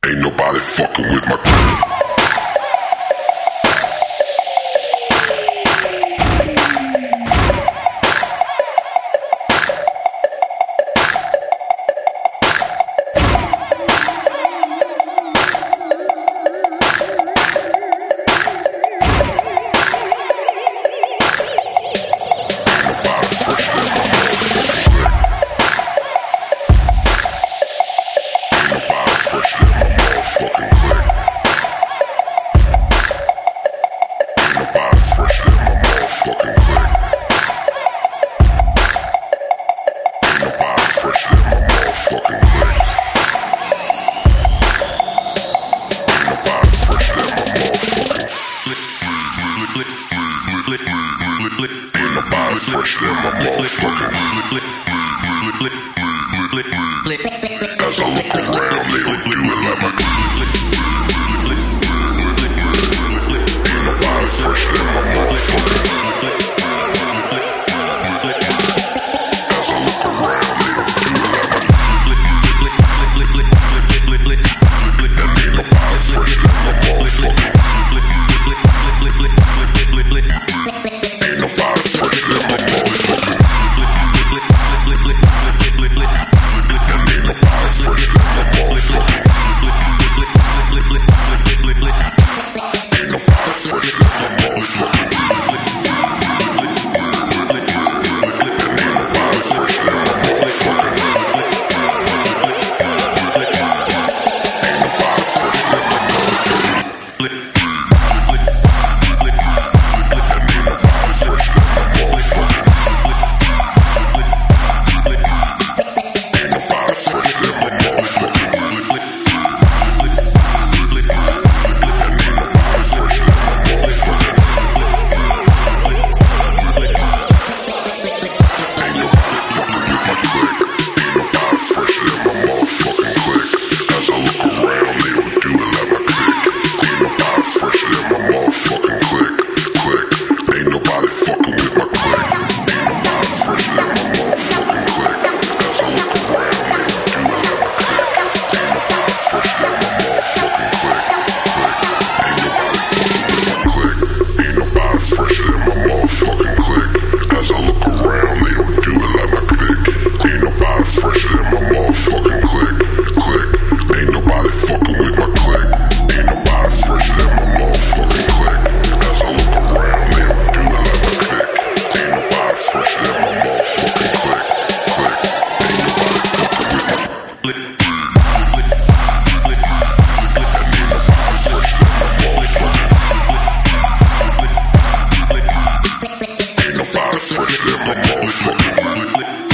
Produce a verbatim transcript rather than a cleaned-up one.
Ain't nobody fucking with my click. Fresh than my motherfucking as I look around, they don't do it like my ain't nobody fresh than my motherfucking as I look around, they don't do it like my and ain't nobody fresh than my motherfucking ain't nobody fresh than my motherfucking fresh than my motherfucking